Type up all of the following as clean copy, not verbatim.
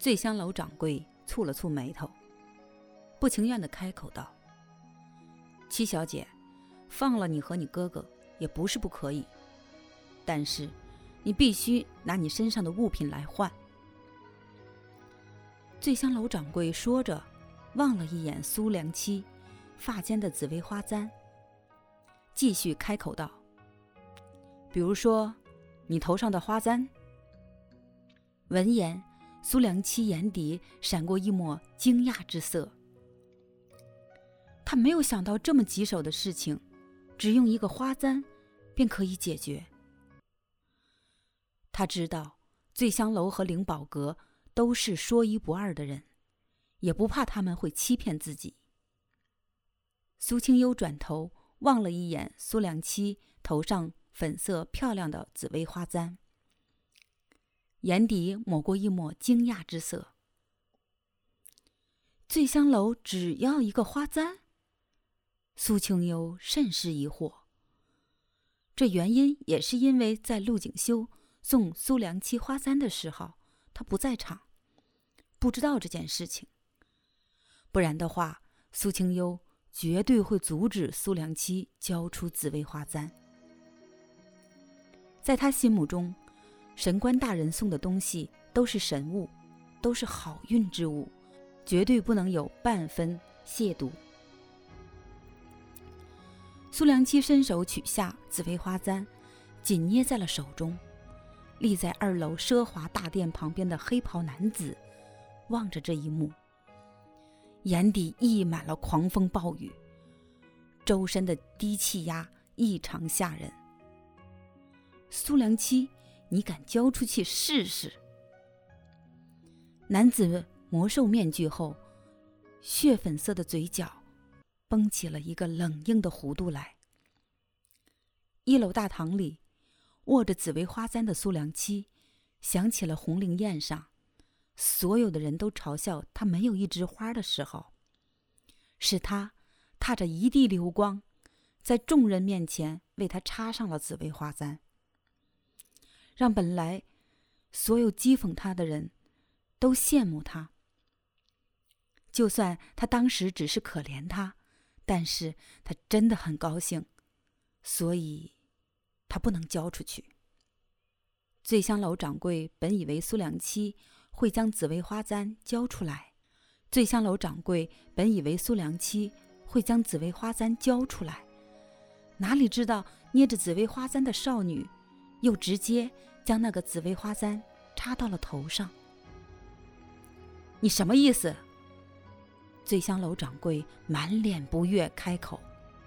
醉香楼掌柜蹙了蹙眉头，不情愿地开口道：七小姐，放了你和你哥哥也不是不可以，但是你必须拿你身上的物品来换。醉香楼掌柜说着，望了一眼苏良七发间的紫薇花簪，继续开口道：比如说你头上的花簪。闻言，苏良七眼底闪过一抹惊讶之色，他没有想到这么棘手的事情只用一个花簪便可以解决。他知道醉香楼和灵宝阁都是说一不二的人，也不怕他们会欺骗自己。苏清幽转头望了一眼苏良七头上粉色漂亮的紫薇花簪，眼底抹过一抹惊讶之色。醉香楼只要一个花簪？苏清幽甚是疑惑。这原因也是因为在陆景修送苏良七花簪的时候，他不在场，不知道这件事情。不然的话，苏清幽绝对会阻止苏良七交出紫薇花簪。在他心目中，神官大人送的东西都是神物，都是好运之物，绝对不能有半分亵渎。苏良七伸手取下紫薇花簪，紧捏在了手中。立在2楼奢华大殿旁边的黑袍男子望着这一幕，眼底溢满了狂风暴雨，周身的低气压异常吓人。苏良七，你敢交出去试试？男子魔兽面具后，血粉色的嘴角绷起了一个冷硬的弧度来。1楼大堂里，握着紫薇花簪的苏良七想起了红灵宴上所有的人都嘲笑他没有一枝花的时候，是他踏着一地流光，在众人面前为他插上了紫薇花簪，让本来所有讥讽他的人都羡慕他。就算他当时只是可怜他，但是他真的很高兴，所以他不能交出去。醉香楼掌柜本以为苏良七会将紫薇花簪交出来，哪里知道捏着紫薇花簪的少女又直接将那个紫薇花簪插到了头上。你什么意思？醉香楼掌柜满脸不悦开口。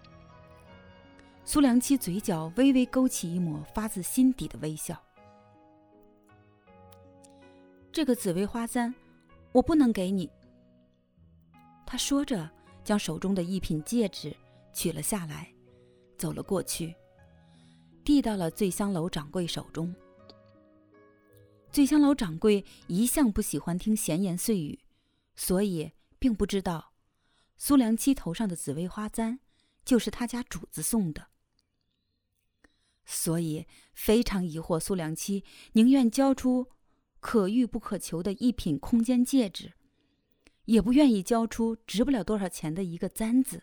苏良七嘴角微微勾起一抹发自心底的微笑。这个紫薇花簪我不能给你。他说着将手中的一品戒指取了下来，走了过去，递到了醉香楼掌柜手中。醉香楼掌柜一向不喜欢听闲言碎语，所以并不知道苏良七头上的紫薇花簪就是他家主子送的，所以非常疑惑苏良七宁愿交出可遇不可求的一品空间戒指，也不愿意交出值不了多少钱的一个簪子。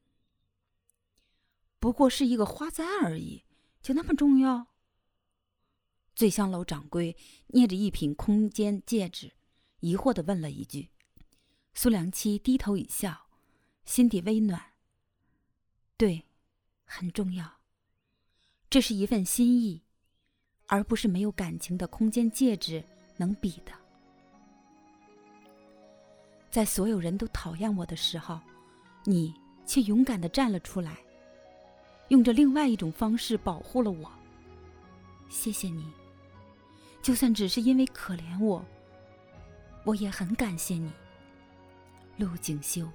不过是一个花簪而已，就那么重要？醉香楼掌柜捏着一品空间戒指，疑惑地问了一句。苏良七低头一笑，心底微暖。对，很重要。这是一份心意，而不是没有感情的空间戒指能比的。在所有人都讨厌我的时候，你却勇敢地站了出来，用着另外一种方式保护了我。谢谢你，就算只是因为可怜我，我也很感谢你，陆景修。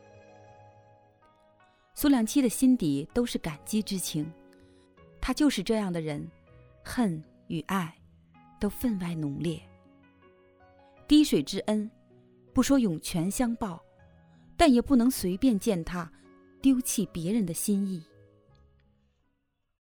苏良七的心底都是感激之情，他就是这样的人，恨与爱都分外浓烈。滴水之恩，不说涌泉相报，但也不能随便践踏丢弃别人的心意。